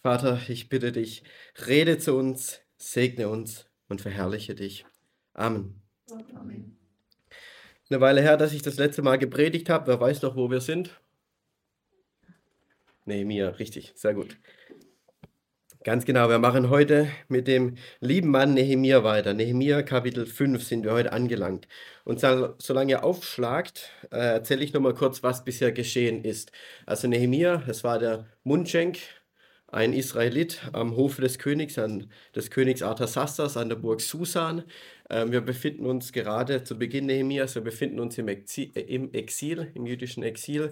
Vater, ich bitte dich, rede zu uns, segne uns und verherrliche dich. Amen. Amen. Eine Weile her, dass ich das letzte Mal gepredigt habe. Wer weiß noch, wo wir sind? Nehemia, richtig, sehr gut. Ganz genau, wir machen heute mit dem lieben Mann Nehemia weiter. Nehemia Kapitel 5 sind wir heute angelangt. Und solange ihr aufschlagt, erzähle ich nochmal kurz, was bisher geschehen ist. Also Nehemia, das war der Mundschenk, ein Israelit am Hofe des Königs, des Königs Artasastas an der Burg Susan. Wir befinden uns gerade zu Beginn Nehemias, wir befinden uns im Exil, im jüdischen Exil.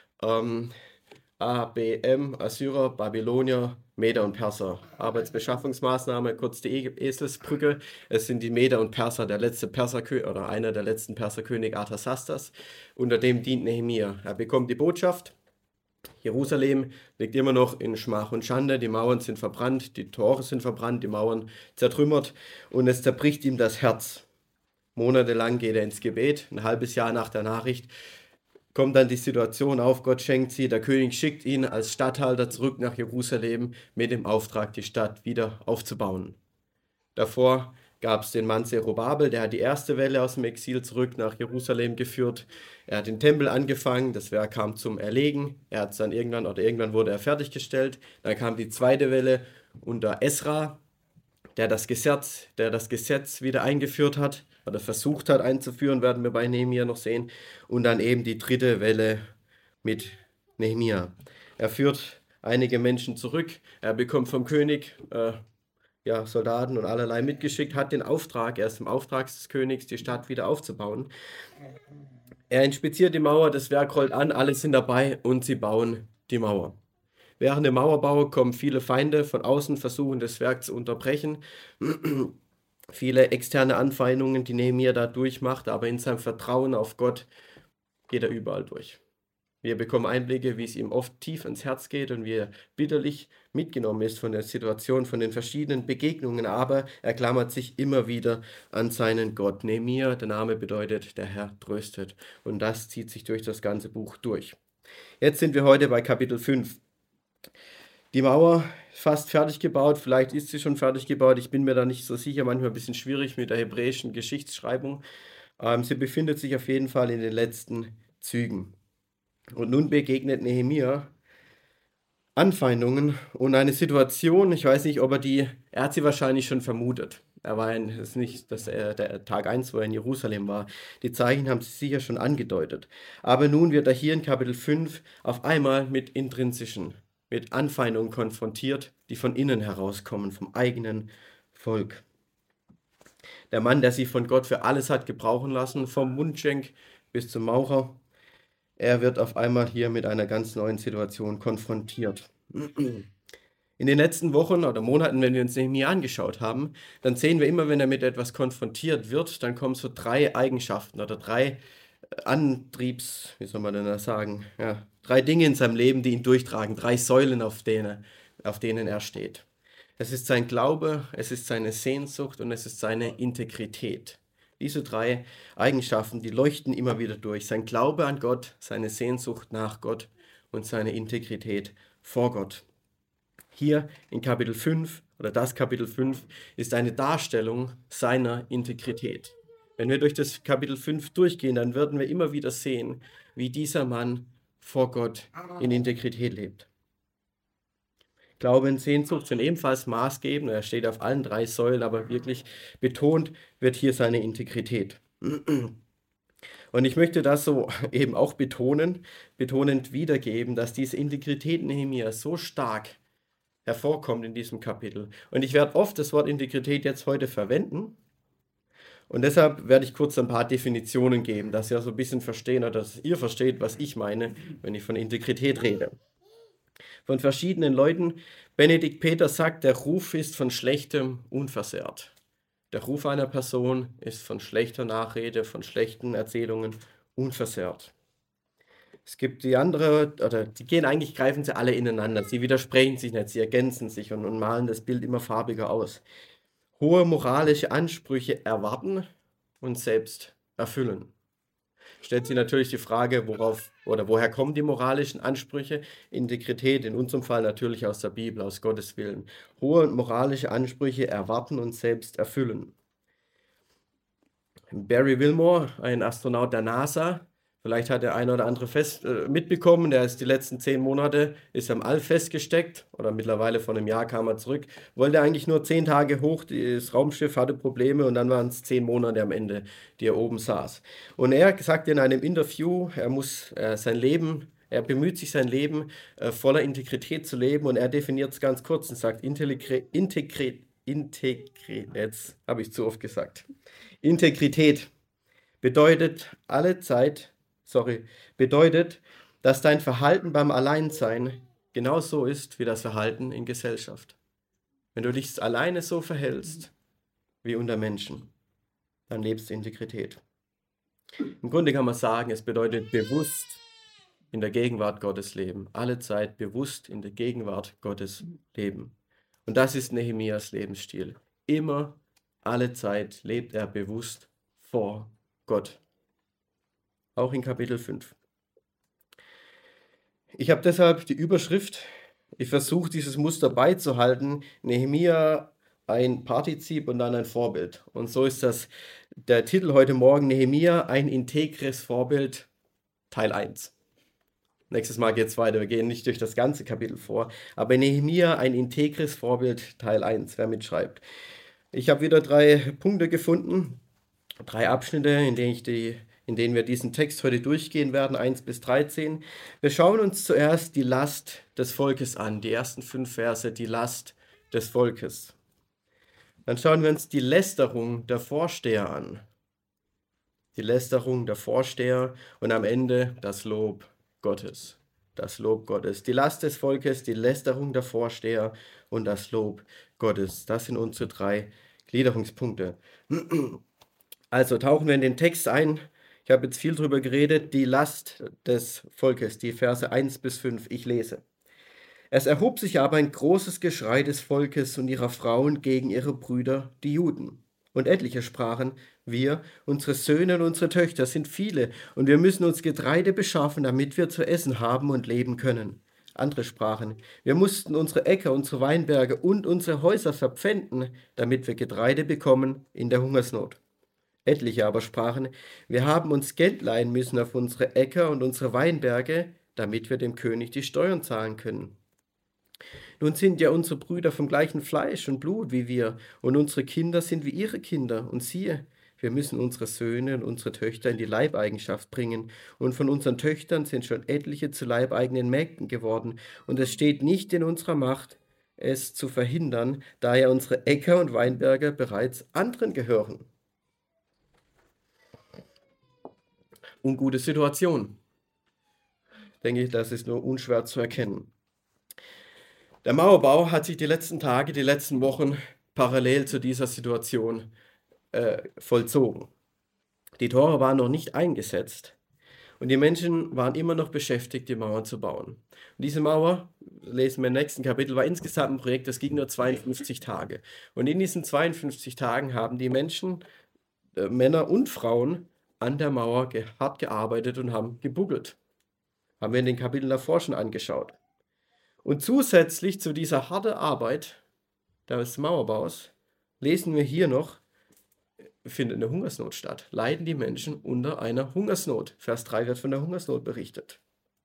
ABM, Assyrer, Babylonier, Meder und Perser. Arbeitsbeschaffungsmaßnahme, kurz die Eselsbrücke. Es sind die Meder und Perser, der letzte Perserkönig oder einer der letzten Perserkönig Artasastas. Unter dem dient Nehemia. Er bekommt die Botschaft. Jerusalem liegt immer noch in Schmach und Schande. Die Mauern sind verbrannt, die Tore sind verbrannt, die Mauern zertrümmert und es zerbricht ihm das Herz. Monatelang geht er ins Gebet. Ein halbes Jahr nach der Nachricht kommt dann die Situation auf, Gott schenkt sie, der König schickt ihn als Statthalter zurück nach Jerusalem mit dem Auftrag, die Stadt wieder aufzubauen. Davor gab es den Mann Zerubabel, der hat die erste Welle aus dem Exil zurück nach Jerusalem geführt. Er hat den Tempel angefangen, das Werk kam zum Erlegen. Er hat es dann irgendwann wurde er fertiggestellt. Dann kam die zweite Welle unter Esra, der das Gesetz wieder eingeführt hat oder versucht hat einzuführen, werden wir bei Nehemia noch sehen. Und dann eben die dritte Welle mit Nehemia. Er führt einige Menschen zurück. Er bekommt vom König Soldaten und allerlei mitgeschickt, hat den Auftrag, er ist im Auftrag des Königs, die Stadt wieder aufzubauen. Er inspiziert die Mauer, das Werk rollt an, alle sind dabei und sie bauen die Mauer. Während dem Mauerbau kommen viele Feinde von außen, versuchen das Werk zu unterbrechen. Viele externe Anfeindungen, die Nehemia da durchmacht, aber in seinem Vertrauen auf Gott geht er überall durch. Wir bekommen Einblicke, wie es ihm oft tief ins Herz geht und wie er bitterlich mitgenommen ist von der Situation, von den verschiedenen Begegnungen, aber er klammert sich immer wieder an seinen Gott. Nehemia, der Name bedeutet, der Herr tröstet. Und das zieht sich durch das ganze Buch durch. Jetzt sind wir heute bei Kapitel 5. Die Mauer ist fast fertig gebaut, vielleicht ist sie schon fertig gebaut, ich bin mir da nicht so sicher, manchmal ein bisschen schwierig mit der hebräischen Geschichtsschreibung. Sie befindet sich auf jeden Fall in den letzten Zügen. Und nun begegnet Nehemia Anfeindungen und eine Situation, ich weiß nicht, er hat sie wahrscheinlich schon vermutet. Das ist nicht der Tag 1, wo er in Jerusalem war. Die Zeichen haben sich sicher schon angedeutet. Aber nun wird er hier in Kapitel 5 auf einmal mit Anfeindungen konfrontiert, die von innen herauskommen, vom eigenen Volk. Der Mann, der sich von Gott für alles hat gebrauchen lassen, vom Mundschenk bis zum Maurer, er wird auf einmal hier mit einer ganz neuen Situation konfrontiert. In den letzten Wochen oder Monaten, wenn wir uns Nehemia angeschaut haben, dann sehen wir immer, wenn er mit etwas konfrontiert wird, dann kommen so drei Eigenschaften oder drei wie soll man denn das sagen? Ja, drei Dinge in seinem Leben, die ihn durchtragen, drei Säulen, auf denen er steht. Es ist sein Glaube, es ist seine Sehnsucht und es ist seine Integrität. Diese drei Eigenschaften, die leuchten immer wieder durch. Sein Glaube an Gott, seine Sehnsucht nach Gott und seine Integrität vor Gott. Hier in Kapitel 5 oder das Kapitel 5 ist eine Darstellung seiner Integrität. Wenn wir durch das Kapitel 5 durchgehen, dann werden wir immer wieder sehen, wie dieser Mann vor Gott in Integrität lebt. Glaube und Sehnsucht sind ebenfalls maßgebend. Er steht auf allen drei Säulen, aber wirklich betont wird hier seine Integrität. Und ich möchte das so eben auch betonend wiedergeben, dass diese Integrität Nehemias so stark hervorkommt in diesem Kapitel. Und ich werde oft das Wort Integrität jetzt heute verwenden. Und deshalb werde ich kurz ein paar Definitionen geben, dass ihr so ein bisschen verstehen oder dass ihr versteht, was ich meine, wenn ich von Integrität rede. Von verschiedenen Leuten. Benedikt Peter sagt, der Ruf ist von Schlechtem unversehrt. Der Ruf einer Person ist von schlechter Nachrede, von schlechten Erzählungen unversehrt. Es gibt die andere, oder greifen sie alle ineinander. Sie widersprechen sich nicht, sie ergänzen sich und malen das Bild immer farbiger aus. Hohe moralische Ansprüche erwarten und selbst erfüllen. stellt sich natürlich die Frage, woher kommen die moralischen Ansprüche? Integrität, in unserem Fall natürlich aus der Bibel, aus Gottes Willen. Hohe moralische Ansprüche erwarten und selbst erfüllen. Barry Wilmore, ein Astronaut der NASA, vielleicht hat der eine oder andere mitbekommen, der ist die letzten 10 Monate ist am All festgesteckt oder mittlerweile vor einem Jahr kam er zurück, wollte eigentlich nur 10 Tage hoch, das Raumschiff hatte Probleme und dann waren es 10 Monate am Ende, die er oben saß. Und er sagte in einem Interview, er bemüht sich sein Leben voller Integrität zu leben und er definiert es ganz kurz und sagt, jetzt habe ich zu oft gesagt. Integrität bedeutet bedeutet, dass dein Verhalten beim Alleinsein genauso ist wie das Verhalten in Gesellschaft. Wenn du dich alleine so verhältst wie unter Menschen, dann lebst du Integrität. Im Grunde kann man sagen, es bedeutet bewusst in der Gegenwart Gottes leben. Alle Zeit bewusst in der Gegenwart Gottes leben. Und das ist Nehemias Lebensstil. Immer, alle Zeit lebt er bewusst vor Gott. Auch in Kapitel 5. Ich habe deshalb die Überschrift, ich versuche dieses Muster beizuhalten, Nehemia ein Partizip und dann ein Vorbild. Und so ist das der Titel heute Morgen, Nehemia, ein integres Vorbild, Teil 1. Nächstes Mal geht es weiter, wir gehen nicht durch das ganze Kapitel vor, aber Nehemia, ein integres Vorbild, Teil 1, wer mitschreibt. Ich habe wieder 3 Punkte gefunden, 3 Abschnitte, in denen wir diesen Text heute durchgehen werden, 1 bis 13. Wir schauen uns zuerst die Last des Volkes an, die ersten 5 Verse, die Last des Volkes. Dann schauen wir uns die Lästerung der Vorsteher an. Die Lästerung der Vorsteher und am Ende das Lob Gottes. Das Lob Gottes. Die Last des Volkes, die Lästerung der Vorsteher und das Lob Gottes. Das sind unsere 3 Gliederungspunkte. Also tauchen wir in den Text ein. Ich habe jetzt viel darüber geredet. Die Last des Volkes, die Verse 1 bis 5. Ich lese. Es erhob sich aber ein großes Geschrei des Volkes und ihrer Frauen gegen ihre Brüder, die Juden. Und etliche sprachen, wir, unsere Söhne und unsere Töchter sind viele, und wir müssen uns Getreide beschaffen, damit wir zu essen haben und leben können. Andere sprachen, wir mussten unsere Äcker, unsere Weinberge und unsere Häuser verpfänden, damit wir Getreide bekommen in der Hungersnot. Etliche aber sprachen, wir haben uns Geld leihen müssen auf unsere Äcker und unsere Weinberge, damit wir dem König die Steuern zahlen können. Nun sind ja unsere Brüder vom gleichen Fleisch und Blut wie wir, und unsere Kinder sind wie ihre Kinder. Und siehe, wir müssen unsere Söhne und unsere Töchter in die Leibeigenschaft bringen. Und von unseren Töchtern sind schon etliche zu leibeigenen Mägden geworden. Und es steht nicht in unserer Macht, es zu verhindern, da ja unsere Äcker und Weinberge bereits anderen gehören. Ungute Situation. Denke ich, das ist nur unschwer zu erkennen. Der Mauerbau hat sich die letzten Tage, die letzten Wochen parallel zu dieser Situation vollzogen. Die Tore waren noch nicht eingesetzt und die Menschen waren immer noch beschäftigt, die Mauer zu bauen. Und diese Mauer, lesen wir im nächsten Kapitel, war insgesamt ein Projekt, das ging nur 52 Tage. Und in diesen 52 Tagen haben die Menschen, Männer und Frauen, an der Mauer hart gearbeitet und haben gebuckelt. Haben wir in den Kapiteln davor schon angeschaut. Und zusätzlich zu dieser harten Arbeit des Mauerbaus lesen wir hier noch, findet eine Hungersnot statt. Leiden die Menschen unter einer Hungersnot. Vers 3 wird von der Hungersnot berichtet.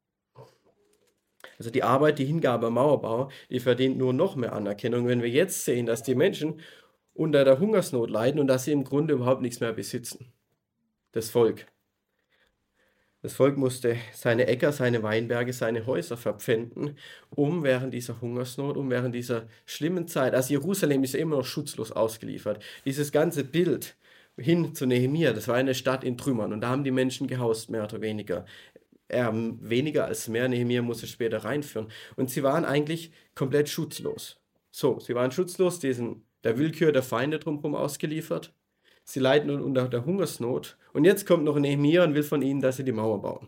Also die Arbeit, die Hingabe am Mauerbau, die verdient nur noch mehr Anerkennung, wenn wir jetzt sehen, dass die Menschen unter der Hungersnot leiden und dass sie im Grunde überhaupt nichts mehr besitzen. Das Volk. Das Volk musste seine Äcker, seine Weinberge, seine Häuser verpfänden, während dieser Hungersnot, während dieser schlimmen Zeit. Also Jerusalem ist ja immer noch schutzlos ausgeliefert. Dieses ganze Bild hin zu Nehemia, das war eine Stadt in Trümmern und da haben die Menschen gehaust, mehr oder weniger. Weniger als mehr, Nehemia muss es später reinführen. Und sie waren eigentlich komplett schutzlos. Sie waren schutzlos, der Willkür der Feinde drumherum ausgeliefert. Sie leiden unter der Hungersnot. Und jetzt kommt noch Nehemia und will von ihnen, dass sie die Mauer bauen.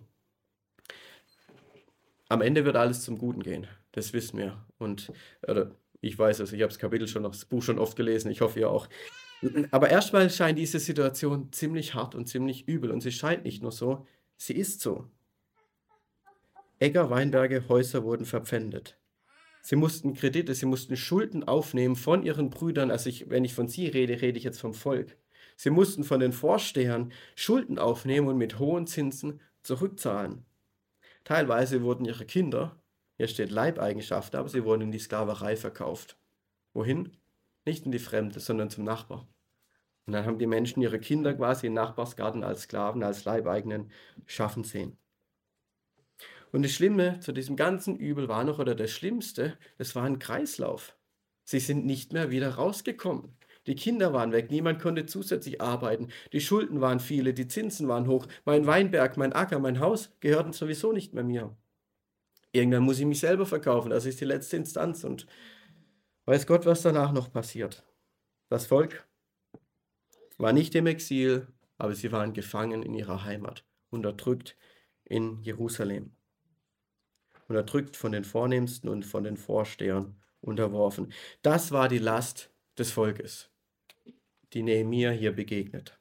Am Ende wird alles zum Guten gehen. Das wissen wir. Ich weiß es, ich habe das Buch schon oft gelesen. Ich hoffe, ihr auch. Aber erstmal scheint diese Situation ziemlich hart und ziemlich übel. Und sie scheint nicht nur so, Sie ist so. Äcker, Weinberge, Häuser wurden verpfändet. Sie mussten Kredite, sie mussten Schulden aufnehmen von ihren Brüdern. Also wenn ich von sie rede, rede ich jetzt vom Volk. Sie mussten von den Vorstehern Schulden aufnehmen und mit hohen Zinsen zurückzahlen. Teilweise wurden ihre Kinder, hier steht Leibeigenschaft, aber sie wurden in die Sklaverei verkauft. Wohin? Nicht in die Fremde, sondern zum Nachbar. Und dann haben die Menschen ihre Kinder quasi im Nachbarsgarten als Sklaven, als Leibeigenen schaffen sehen. Und das Schlimme zu diesem ganzen Übel war noch, oder das Schlimmste, das war ein Kreislauf. Sie sind nicht mehr wieder rausgekommen. Die Kinder waren weg, niemand konnte zusätzlich arbeiten, die Schulden waren viele, die Zinsen waren hoch, mein Weinberg, mein Acker, mein Haus gehörten sowieso nicht mehr mir. Irgendwann muss ich mich selber verkaufen, das ist die letzte Instanz und weiß Gott, was danach noch passiert. Das Volk war nicht im Exil, aber sie waren gefangen in ihrer Heimat, unterdrückt in Jerusalem. Unterdrückt von den Vornehmsten und von den Vorstehern unterworfen. Das war die Last des Volkes, die Nehemia hier begegnet.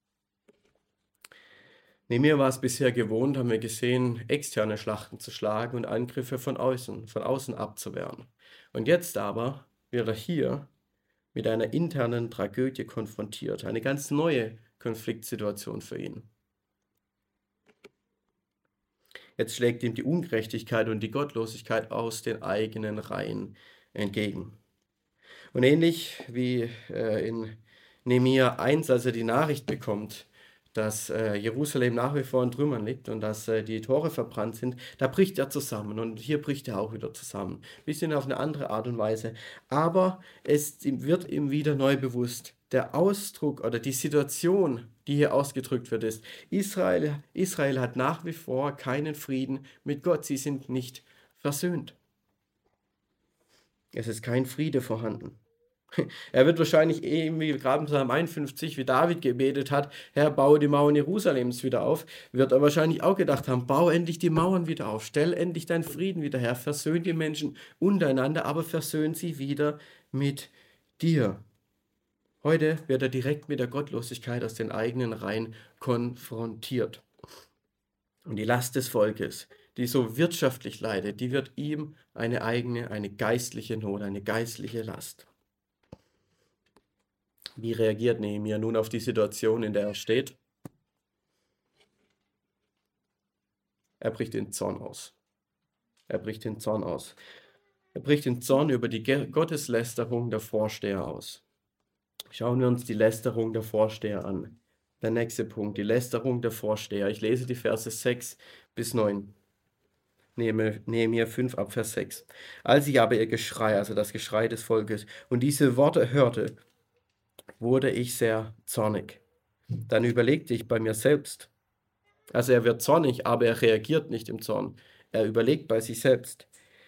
Nehemia war es bisher gewohnt, haben wir gesehen, externe Schlachten zu schlagen und Angriffe von außen abzuwehren. Und jetzt aber wird er hier mit einer internen Tragödie konfrontiert, eine ganz neue Konfliktsituation für ihn. Jetzt schlägt ihm die Ungerechtigkeit und die Gottlosigkeit aus den eigenen Reihen entgegen. Und ähnlich wie in Nehemia 1, als er die Nachricht bekommt, dass Jerusalem nach wie vor in Trümmern liegt und dass die Tore verbrannt sind, da bricht er zusammen. Und hier bricht er auch wieder zusammen. Ein bisschen auf eine andere Art und Weise. Aber es wird ihm wieder neu bewusst, der Ausdruck oder die Situation, die hier ausgedrückt wird, ist, Israel hat nach wie vor keinen Frieden mit Gott. Sie sind nicht versöhnt. Es ist kein Friede vorhanden. Er wird wahrscheinlich irgendwie gerade im Psalm 51, wie David gebetet hat, Herr, baue die Mauern Jerusalems wieder auf, wird er wahrscheinlich auch gedacht haben, baue endlich die Mauern wieder auf, stell endlich deinen Frieden wieder her, versöhn die Menschen untereinander, aber versöhn sie wieder mit dir. Heute wird er direkt mit der Gottlosigkeit aus den eigenen Reihen konfrontiert. Und die Last des Volkes, die so wirtschaftlich leidet, die wird ihm eine eigene, eine geistliche Not, eine geistliche Last. Wie reagiert Nehemia nun auf die Situation, in der er steht? Er bricht in Zorn aus. Er bricht in Zorn aus. Er bricht in Zorn über die Gotteslästerung der Vorsteher aus. Schauen wir uns die Lästerung der Vorsteher an. Der nächste Punkt, die Lästerung der Vorsteher. Ich lese die Verse 6 bis 9. Nehemia 5 ab Vers 6. Als ich aber ihr Geschrei, also das Geschrei des Volkes, und diese Worte hörte, wurde ich sehr zornig. Dann überlegte ich bei mir selbst. Also er wird zornig, aber er reagiert nicht im Zorn. Er überlegt bei sich selbst.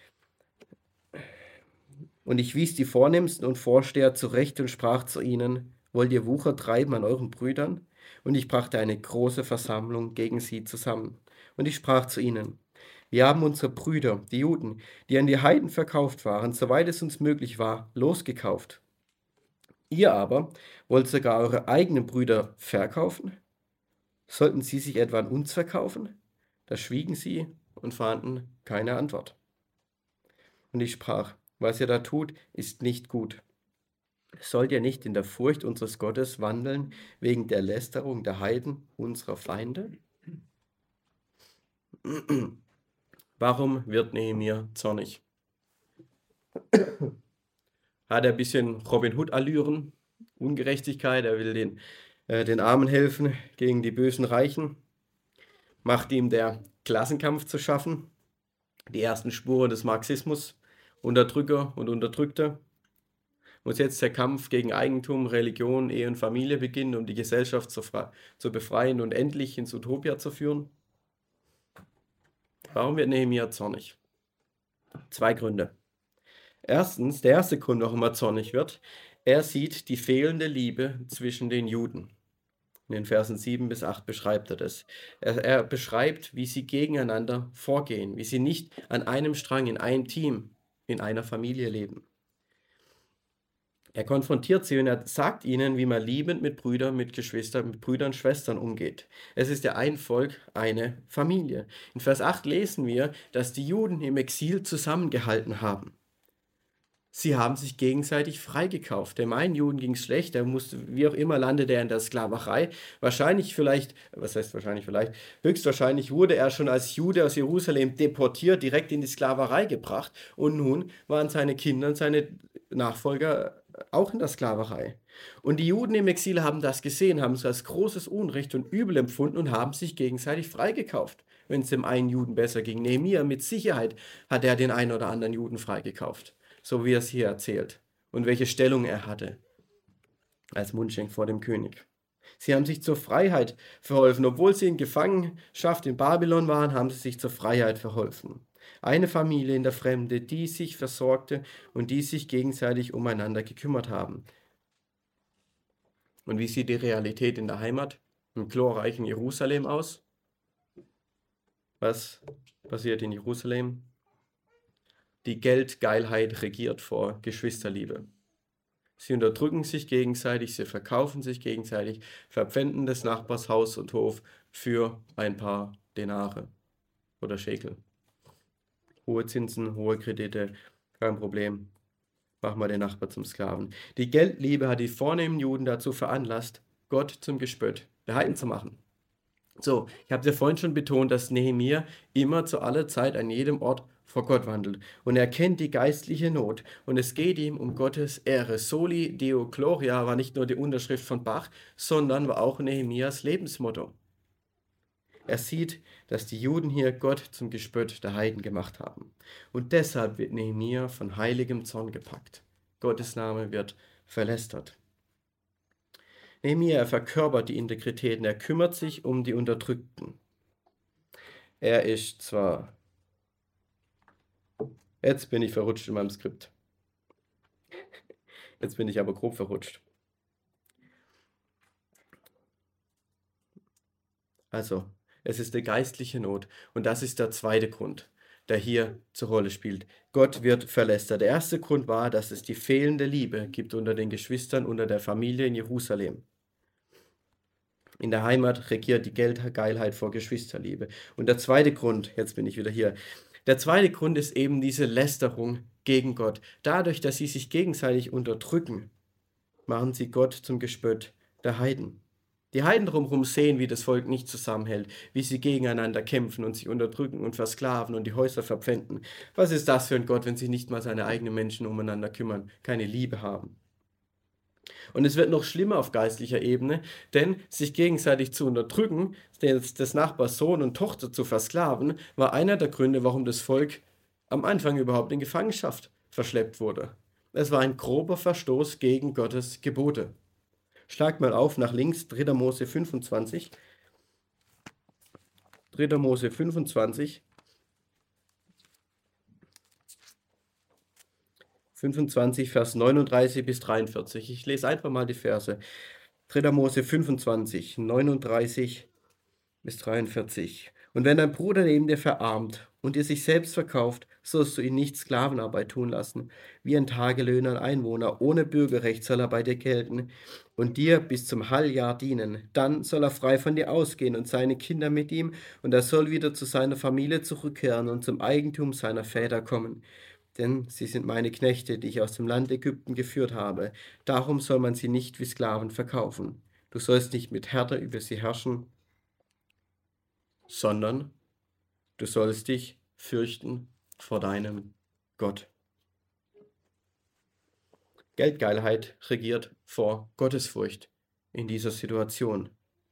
Und ich wies die Vornehmsten und Vorsteher zurecht und sprach zu ihnen, wollt ihr Wucher treiben an euren Brüdern? Und ich brachte eine große Versammlung gegen sie zusammen. Und ich sprach zu ihnen, wir haben unsere Brüder, die Juden, die an die Heiden verkauft waren, soweit es uns möglich war, losgekauft. Ihr aber wollt sogar eure eigenen Brüder verkaufen? Sollten sie sich etwa an uns verkaufen? Da schwiegen sie und fanden keine Antwort. Und ich sprach, was ihr da tut, ist nicht gut. Sollt ihr nicht in der Furcht unseres Gottes wandeln, wegen der Lästerung der Heiden, unserer Feinde? Warum wird Nehemia zornig? Hat er ein bisschen Robin Hood-Allüren, Ungerechtigkeit, er will den Armen helfen gegen die bösen Reichen? Macht ihm der Klassenkampf zu schaffen? Die ersten Spuren des Marxismus, Unterdrücker und Unterdrückte? Muss jetzt der Kampf gegen Eigentum, Religion, Ehe und Familie beginnen, um die Gesellschaft zu befreien und endlich ins Utopia zu führen? Warum wird Nehemia zornig? 2 Gründe. Erstens, der erste Grund, warum er zornig wird, er sieht die fehlende Liebe zwischen den Juden. In den Versen 7 bis 8 beschreibt er das. Er beschreibt, wie sie gegeneinander vorgehen, wie sie nicht an einem Strang, in einem Team, in einer Familie leben. Er konfrontiert sie und er sagt ihnen, wie man liebend mit Brüdern, mit Geschwistern, mit Brüdern und Schwestern umgeht. Es ist ja ein Volk, eine Familie. In Vers 8 lesen wir, dass die Juden im Exil zusammengehalten haben. Sie haben sich gegenseitig freigekauft. Dem einen Juden ging es schlecht, der musste, wie auch immer, landete er in der Sklaverei. Wahrscheinlich vielleicht, was heißt wahrscheinlich vielleicht, höchstwahrscheinlich wurde er schon als Jude aus Jerusalem deportiert, direkt in die Sklaverei gebracht. Und nun waren seine Kinder und seine Nachfolger auch in der Sklaverei. Und die Juden im Exil haben das gesehen, haben es als großes Unrecht und Übel empfunden und haben sich gegenseitig freigekauft, wenn es dem einen Juden besser ging. Nehemia, mit Sicherheit hat er den einen oder anderen Juden freigekauft, so wie er es hier erzählt und welche Stellung er hatte als Mundschenk vor dem König. Sie haben sich zur Freiheit verholfen. Obwohl sie in Gefangenschaft in Babylon waren, haben sie sich zur Freiheit verholfen. Eine Familie in der Fremde, die sich versorgte und die sich gegenseitig umeinander gekümmert haben. Und wie sieht die Realität in der Heimat, im glorreichen Jerusalem aus? Was passiert in Jerusalem? Die Geldgeilheit regiert vor Geschwisterliebe. Sie unterdrücken sich gegenseitig, sie verkaufen sich gegenseitig, verpfänden des Nachbars Haus und Hof für ein paar Denare oder Schekel. Hohe Zinsen, hohe Kredite, kein Problem. Machen wir den Nachbar zum Sklaven. Die Geldliebe hat die vornehmen Juden dazu veranlasst, Gott zum Gespött der Heiden zu machen. So, ich habe ja vorhin schon betont, dass Nehemia immer zu aller Zeit an jedem Ort vor Gott wandelt. Und er kennt die geistliche Not. Und es geht ihm um Gottes Ehre. Soli Deo Gloria war nicht nur die Unterschrift von Bach, sondern war auch Nehemias Lebensmotto. Er sieht, dass die Juden hier Gott zum Gespött der Heiden gemacht haben. Und deshalb wird Nehemia von heiligem Zorn gepackt. Gottes Name wird verlästert. Nehemia verkörpert die Integrität und er kümmert sich um die Unterdrückten. Er ist zwar... Jetzt bin ich verrutscht in meinem Skript. Jetzt bin ich aber grob verrutscht. Also, es ist eine geistliche Not. Und das ist der zweite Grund, der hier zur Rolle spielt. Gott wird verlästert. Der erste Grund war, dass es die fehlende Liebe gibt unter den Geschwistern, unter der Familie in Jerusalem. In der Heimat regiert die Geldgeilheit vor Geschwisterliebe. Und der zweite Grund, jetzt bin ich wieder hier, der zweite Grund ist eben diese Lästerung gegen Gott. Dadurch, dass sie sich gegenseitig unterdrücken, machen sie Gott zum Gespött der Heiden. Die Heiden drumherum sehen, wie das Volk nicht zusammenhält, wie sie gegeneinander kämpfen und sich unterdrücken und versklaven und die Häuser verpfänden. Was ist das für ein Gott, wenn sich nicht mal seine eigenen Menschen umeinander kümmern, keine Liebe haben? Und es wird noch schlimmer auf geistlicher Ebene, denn sich gegenseitig zu unterdrücken, des Nachbars Sohn und Tochter zu versklaven, war einer der Gründe, warum das Volk am Anfang überhaupt in Gefangenschaft verschleppt wurde. Es war ein grober Verstoß gegen Gottes Gebote. Schlagt mal auf nach links, 3. Mose 25. 3. Mose 25. 25, Vers 39 bis 43. Ich lese einfach mal die Verse. 3. Mose 25, 39 bis 43. Und wenn dein Bruder neben dir verarmt und dir sich selbst verkauft, sollst du ihn nicht Sklavenarbeit tun lassen, wie ein Tagelöhner, ein Einwohner, ohne Bürgerrecht soll er bei dir gelten und dir bis zum Halljahr dienen. Dann soll er frei von dir ausgehen und seine Kinder mit ihm, und er soll wieder zu seiner Familie zurückkehren und zum Eigentum seiner Väter kommen. Denn sie sind meine Knechte, die ich aus dem Land Ägypten geführt habe. Darum soll man sie nicht wie Sklaven verkaufen. Du sollst nicht mit Härte über sie herrschen, sondern du sollst dich fürchten vor deinem Gott. Geldgeilheit regiert vor Gottesfurcht in dieser Situation.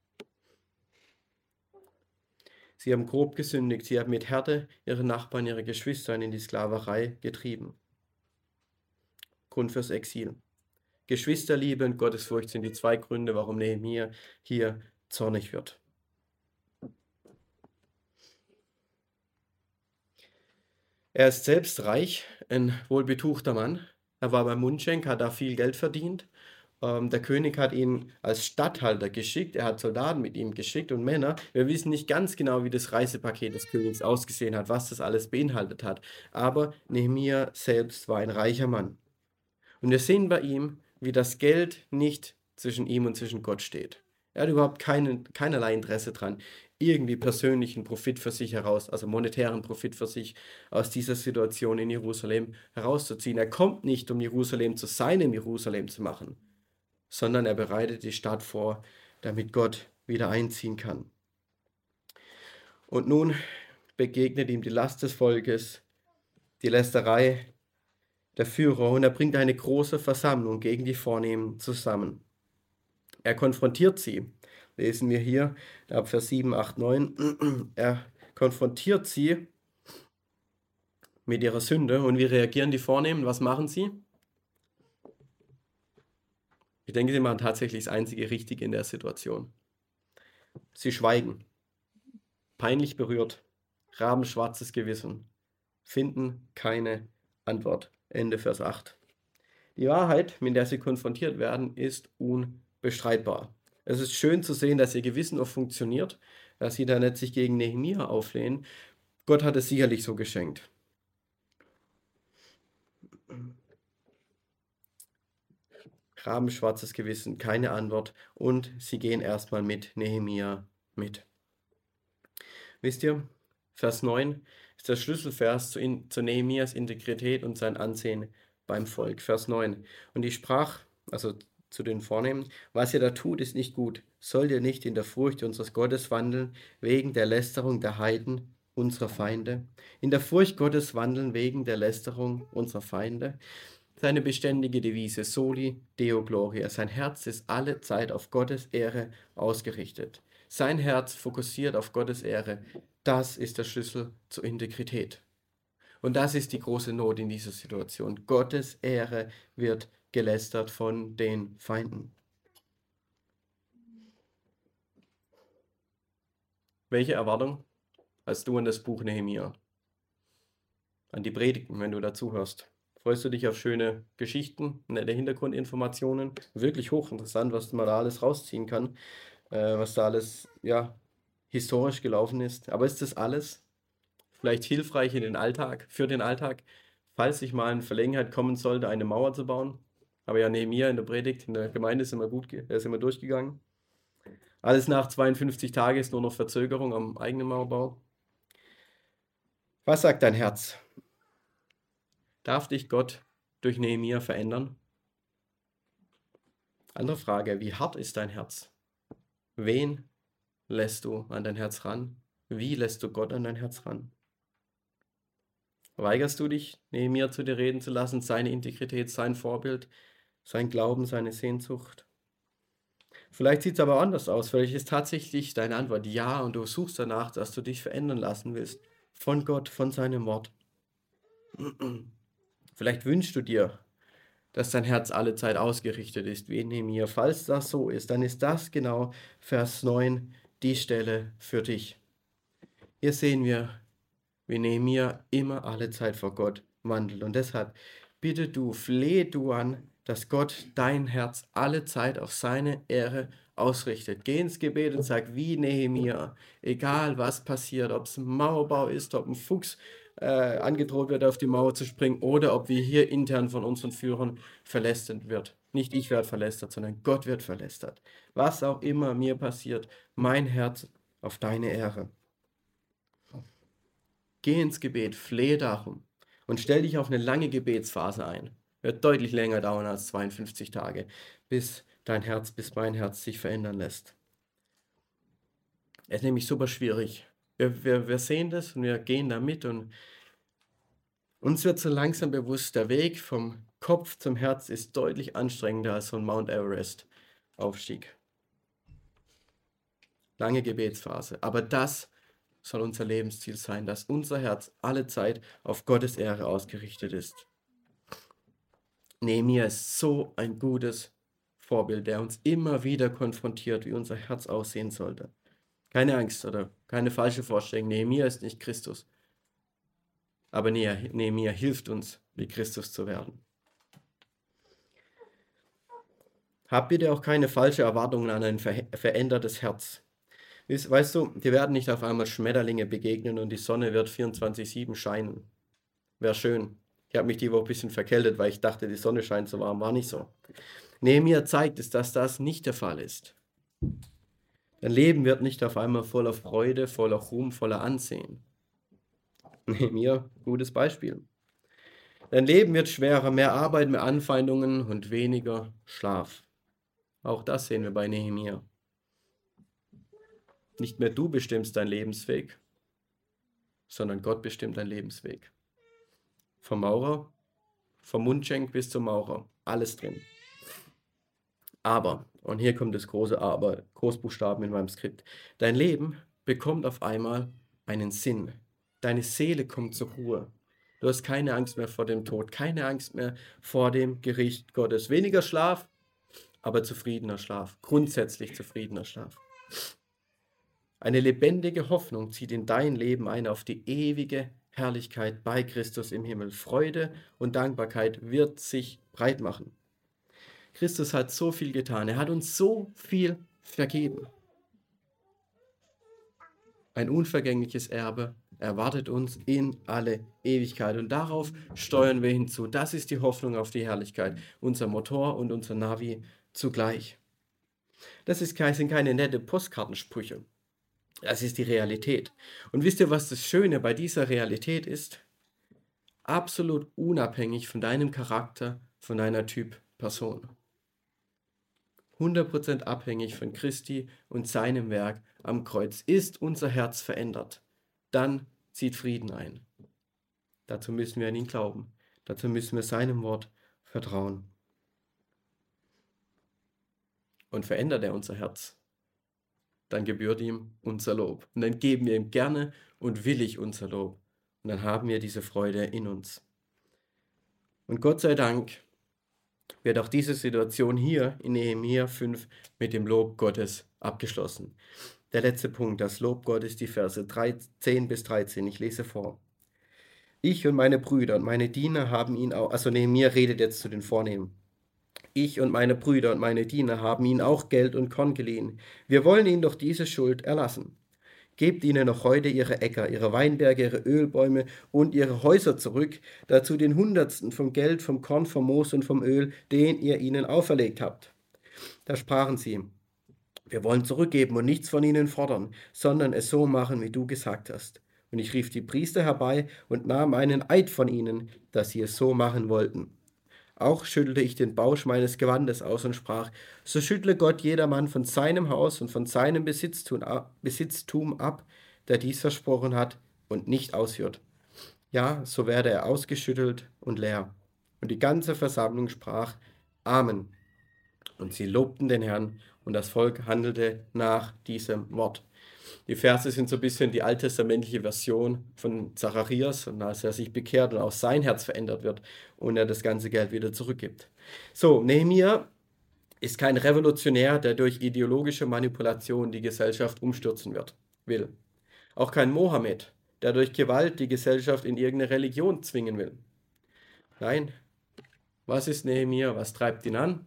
Sie haben grob gesündigt, sie haben mit Härte ihre Nachbarn, ihre Geschwister in die Sklaverei getrieben. Grund fürs Exil. Geschwisterliebe und Gottesfurcht sind die zwei Gründe, warum Nehemia hier zornig wird. Er ist selbst reich, ein wohlbetuchter Mann. Er war beim Mundschenk, hat da viel Geld verdient. Der König hat ihn als Statthalter geschickt. Er hat Soldaten mit ihm geschickt und Männer. Wir wissen nicht ganz genau, wie das Reisepaket des Königs ausgesehen hat, was das alles beinhaltet hat. Aber Nehemia selbst war ein reicher Mann. Und wir sehen bei ihm wie das Geld nicht zwischen ihm und zwischen Gott steht. Er hat überhaupt keinerlei Interesse dran, irgendwie persönlichen Profit für sich heraus, also monetären Profit für sich aus dieser Situation in Jerusalem herauszuziehen. Er kommt nicht, um Jerusalem zu seinem Jerusalem zu machen, sondern er bereitet die Stadt vor, damit Gott wieder einziehen kann. Und nun begegnet ihm die Last des Volkes, die Lästerei der Führer, und er bringt eine große Versammlung gegen die Vornehmen zusammen. Er konfrontiert sie, lesen wir hier ab Vers 7, 8, 9. Er konfrontiert sie mit ihrer Sünde. Und wie reagieren die Vornehmen? Was machen sie? Ich denke, sie machen tatsächlich das einzige Richtige in der Situation. Sie schweigen, peinlich berührt, rabenschwarzes Gewissen, finden keine Antwort. Ende Vers 8. Die Wahrheit, mit der sie konfrontiert werden, ist unbestreitbar. Es ist schön zu sehen, dass ihr Gewissen noch funktioniert, dass sie da nicht sich gegen Nehemia auflehnen. Gott hat es sicherlich so geschenkt. Rabenschwarzes Gewissen, keine Antwort, und sie gehen erstmal mit Nehemia mit. Wisst ihr, Vers 9 ist der Schlüsselvers zu Nehemias Integrität und sein Ansehen beim Volk. Vers 9. Und ich sprach, also zu den Vornehmen, was ihr da tut, ist nicht gut. Sollt ihr nicht in der Furcht unseres Gottes wandeln, wegen der Lästerung der Heiden, unserer Feinde? In der Furcht Gottes wandeln wegen der Lästerung unserer Feinde? Seine beständige Devise, Soli Deo Gloria. Sein Herz ist alle Zeit auf Gottes Ehre ausgerichtet. Sein Herz fokussiert auf Gottes Ehre. Das ist der Schlüssel zur Integrität. Und das ist die große Not in dieser Situation. Gottes Ehre wird gelästert von den Feinden. Welche Erwartung hast du an das Buch Nehemia? An die Predigten, wenn du dazu hörst? Freust du dich auf schöne Geschichten, nette Hintergrundinformationen? Wirklich hochinteressant, was man da alles rausziehen kann, was da alles historisch gelaufen ist. Aber ist das alles vielleicht hilfreich in den Alltag, für den Alltag, falls ich mal in Verlegenheit kommen sollte, eine Mauer zu bauen? Aber ja, Nehemia in der Predigt, in der Gemeinde sind wir durchgegangen. Alles nach 52 Tagen ist nur noch Verzögerung am eigenen Mauerbau. Was sagt dein Herz? Darf dich Gott durch Nehemia verändern? Andere Frage, wie hart ist dein Herz? Wen lässt du an dein Herz ran? Wie lässt du Gott an dein Herz ran? Weigerst du dich, Nehemia zu dir reden zu lassen, seine Integrität, sein Vorbild, sein Glauben, seine Sehnsucht? Vielleicht sieht es aber anders aus. Vielleicht ist tatsächlich deine Antwort ja und du suchst danach, dass du dich verändern lassen willst. Von Gott, von seinem Wort. Vielleicht wünschst du dir, dass dein Herz alle Zeit ausgerichtet ist, wie in Nehemia. Falls das so ist, dann ist das genau Vers 9 die Stelle für dich. Hier sehen wir, wie Nehemia immer alle Zeit vor Gott wandelt. Und deshalb bitte du, flehe du an, dass Gott dein Herz alle Zeit auf seine Ehre ausrichtet. Geh ins Gebet und sag, wie Nehemia, egal was passiert, ob es ein Mauerbau ist, ob ein Fuchs angedroht wird, auf die Mauer zu springen, oder ob wir hier intern von unseren Führern verlästert wird. Nicht ich werde verlästert, sondern Gott wird verlästert. Was auch immer mir passiert, mein Herz auf deine Ehre. Geh ins Gebet, flehe darum und stell dich auf eine lange Gebetsphase ein. Wird deutlich länger dauern als 52 Tage, bis mein Herz sich verändern lässt. Es ist nämlich super schwierig. Wir sehen das und wir gehen da mit und uns wird so langsam bewusst, der Weg vom Kopf zum Herz ist deutlich anstrengender als so ein Mount Everest-Aufstieg. Lange Gebetsphase. Aber das soll unser Lebensziel sein, dass unser Herz alle Zeit auf Gottes Ehre ausgerichtet ist. Nehemia ist so ein gutes Vorbild, der uns immer wieder konfrontiert, wie unser Herz aussehen sollte. Keine Angst oder keine falsche Vorstellung. Nehemia ist nicht Christus. Aber Nehemia hilft uns, wie Christus zu werden. Hab bitte auch keine falsche Erwartungen an ein verändertes Herz. Weißt du, dir werden nicht auf einmal Schmetterlinge begegnen und die Sonne wird 24/7 scheinen. Wäre schön. Ich habe mich die Woche ein bisschen verkältet, weil ich dachte, die Sonne scheint so warm. War nicht so. Nehemia zeigt es, dass das nicht der Fall ist. Dein Leben wird nicht auf einmal voller Freude, voller Ruhm, voller Ansehen. Nehemia, gutes Beispiel. Dein Leben wird schwerer, mehr Arbeit, mehr Anfeindungen und weniger Schlaf. Auch das sehen wir bei Nehemia. Nicht mehr du bestimmst deinen Lebensweg, sondern Gott bestimmt deinen Lebensweg. Vom Maurer, vom Mundschenk bis zum Maurer, alles drin. Aber, und hier kommt das große Aber, Großbuchstaben in meinem Skript, dein Leben bekommt auf einmal einen Sinn. Deine Seele kommt zur Ruhe. Du hast keine Angst mehr vor dem Tod, keine Angst mehr vor dem Gericht Gottes. Weniger Schlaf, aber zufriedener Schlaf, grundsätzlich zufriedener Schlaf. Eine lebendige Hoffnung zieht in dein Leben ein auf die ewige Herrlichkeit bei Christus im Himmel. Freude und Dankbarkeit wird sich breit machen. Christus hat so viel getan. Er hat uns so viel vergeben. Ein unvergängliches Erbe erwartet uns in alle Ewigkeit. Und darauf steuern wir hinzu. Das ist die Hoffnung auf die Herrlichkeit. Unser Motor und unser Navi zugleich. Das sind keine nette Postkartensprüche. Das ist die Realität. Und wisst ihr, was das Schöne bei dieser Realität ist? Absolut unabhängig von deinem Charakter, von deiner Typ Person. 100% abhängig von Christi und seinem Werk am Kreuz. Ist unser Herz verändert, dann zieht Frieden ein. Dazu müssen wir an ihn glauben. Dazu müssen wir seinem Wort vertrauen. Und verändert er unser Herz, dann gebührt ihm unser Lob. Und dann geben wir ihm gerne und willig unser Lob. Und dann haben wir diese Freude in uns. Und Gott sei Dank wird auch diese Situation hier in Nehemia 5 mit dem Lob Gottes abgeschlossen. Der letzte Punkt, das Lob Gottes, die Verse 10 bis 13. Ich lese vor. Ich und meine Brüder und meine Diener haben ihn auch, also Nehemia redet jetzt zu den Vornehmen. Ich und meine Brüder und meine Diener haben ihn auch Geld und Korn geliehen. Wir wollen ihn doch diese Schuld erlassen. Gebt ihnen noch heute ihre Äcker, ihre Weinberge, ihre Ölbäume und ihre Häuser zurück, dazu den Hundertsten vom Geld, vom Korn, vom Moos und vom Öl, den ihr ihnen auferlegt habt. Da sprachen sie, wir wollen zurückgeben und nichts von ihnen fordern, sondern es so machen, wie du gesagt hast. Und ich rief die Priester herbei und nahm einen Eid von ihnen, dass sie es so machen wollten. Auch schüttelte ich den Bausch meines Gewandes aus und sprach, so schüttle Gott jedermann von seinem Haus und von seinem Besitztum ab, der dies versprochen hat und nicht ausführt. Ja, so werde er ausgeschüttelt und leer. Und die ganze Versammlung sprach, Amen. Und sie lobten den Herrn, und das Volk handelte nach diesem Wort. Die Verse sind so ein bisschen die alttestamentliche Version von Zacharias, und als er sich bekehrt und auch sein Herz verändert wird und er das ganze Geld wieder zurückgibt. So, Nehemia ist kein Revolutionär, der durch ideologische Manipulation die Gesellschaft umstürzen will. Auch kein Mohammed, der durch Gewalt die Gesellschaft in irgendeine Religion zwingen will. Nein, was ist Nehemia? Was treibt ihn an?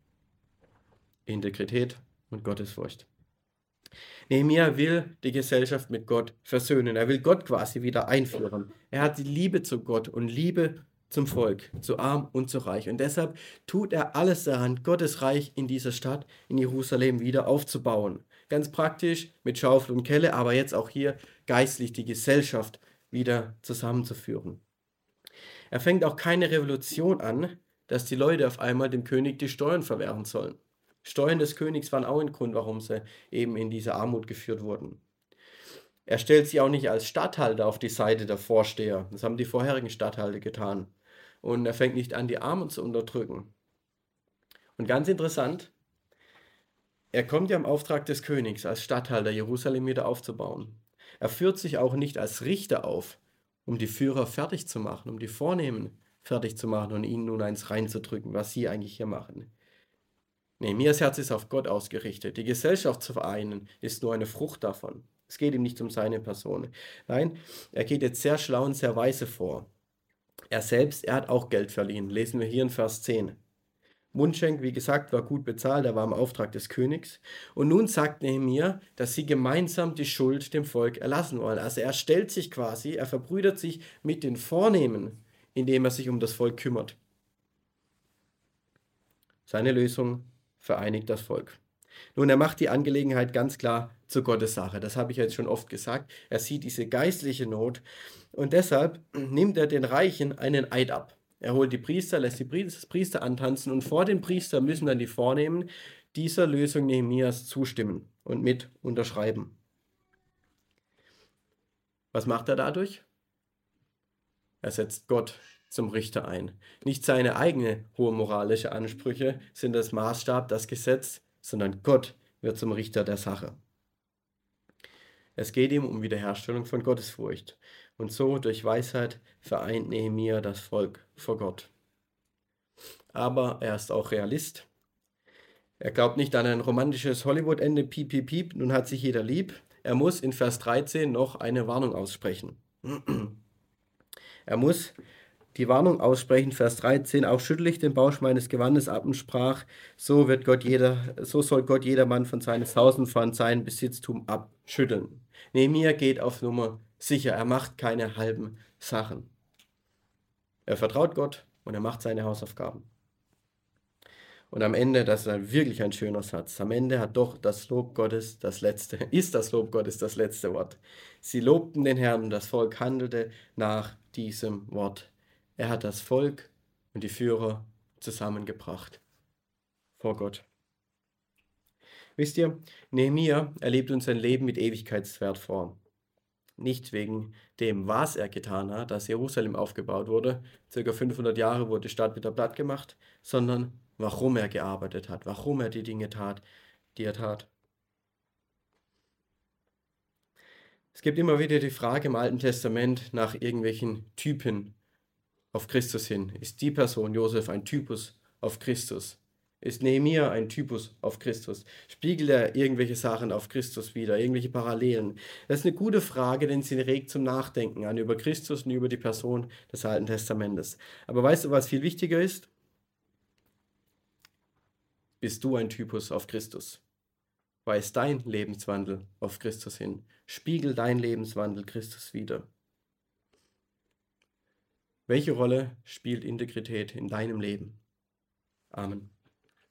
Integrität und Gottesfurcht. Nehemia will die Gesellschaft mit Gott versöhnen. Er will Gott quasi wieder einführen. Er hat die Liebe zu Gott und Liebe zum Volk, zu arm und zu reich. Und deshalb tut er alles daran, Gottes Reich in dieser Stadt, in Jerusalem, wieder aufzubauen. Ganz praktisch mit Schaufel und Kelle, aber jetzt auch hier geistlich die Gesellschaft wieder zusammenzuführen. Er fängt auch keine Revolution an, dass die Leute auf einmal dem König die Steuern verwehren sollen. Steuern des Königs waren auch ein Grund, warum sie eben in diese Armut geführt wurden. Er stellt sie auch nicht als Statthalter auf die Seite der Vorsteher. Das haben die vorherigen Statthalter getan. Und er fängt nicht an, die Armen zu unterdrücken. Und ganz interessant, er kommt ja im Auftrag des Königs als Statthalter, Jerusalem wieder aufzubauen. Er führt sich auch nicht als Richter auf, um die Führer fertig zu machen, um die Vornehmen fertig zu machen und ihnen nun eins reinzudrücken, was sie eigentlich hier machen. Nehemias Herz ist auf Gott ausgerichtet. Die Gesellschaft zu vereinen, ist nur eine Frucht davon. Es geht ihm nicht um seine Person. Nein, er geht jetzt sehr schlau und sehr weise vor. Er hat auch Geld verliehen. Lesen wir hier in Vers 10. Mundschenk, wie gesagt, war gut bezahlt, er war im Auftrag des Königs. Und nun sagt Nehemia, dass sie gemeinsam die Schuld dem Volk erlassen wollen. Also er stellt sich quasi, er verbrüdert sich mit den Vornehmen, indem er sich um das Volk kümmert. Seine Lösung vereinigt das Volk. Nun, er macht die Angelegenheit ganz klar zu Gottes Sache. Das habe ich jetzt schon oft gesagt. Er sieht diese geistliche Not und deshalb nimmt er den Reichen einen Eid ab. Er holt die Priester, lässt die Priester antanzen und vor den Priestern müssen dann die Vornehmen dieser Lösung Nehemias zustimmen und mit unterschreiben. Was macht er dadurch? Er setzt Gott zum Richter ein. Nicht seine eigenen hohen moralische Ansprüche sind das Maßstab, das Gesetz, sondern Gott wird zum Richter der Sache. Es geht ihm um Wiederherstellung von Gottesfurcht. Und so durch Weisheit vereint Nehemia das Volk vor Gott. Aber er ist auch Realist. Er glaubt nicht an ein romantisches Hollywood-Ende, piep, piep, piep, nun hat sich jeder lieb. Er muss in Vers 13 noch eine Warnung aussprechen. Er muss die Warnung aussprechen, Vers 13, auch schüttle ich den Bausch meines Gewandes ab und sprach, so soll Gott jedermann von seines Hauses und von seinem Besitztum abschütteln. Nehemia geht auf Nummer sicher, er macht keine halben Sachen. Er vertraut Gott und er macht seine Hausaufgaben. Und am Ende, das ist wirklich ein schöner Satz, am Ende hat doch das Lob Gottes das letzte Wort. Sie lobten den Herrn und das Volk handelte nach diesem Wort. Er hat das Volk und die Führer zusammengebracht vor Gott. Wisst ihr, Nehemia erlebt uns sein Leben mit Ewigkeitswert vor. Nicht wegen dem, was er getan hat, dass Jerusalem aufgebaut wurde, ca. 500 Jahre wurde die Stadt wieder platt gemacht, sondern warum er gearbeitet hat, warum er die Dinge tat, die er tat. Es gibt immer wieder die Frage im Alten Testament nach irgendwelchen Typen auf Christus hin. Ist die Person Josef ein Typus auf Christus? Ist Nehemia ein Typus auf Christus? Spiegelt er irgendwelche Sachen auf Christus wider, irgendwelche Parallelen? Das ist eine gute Frage, denn sie regt zum Nachdenken an über Christus und über die Person des Alten Testamentes. Aber weißt du, was viel wichtiger ist? Bist du ein Typus auf Christus? Weist dein Lebenswandel auf Christus hin? Spiegelt dein Lebenswandel Christus wider? Welche Rolle spielt Integrität in deinem Leben? Amen.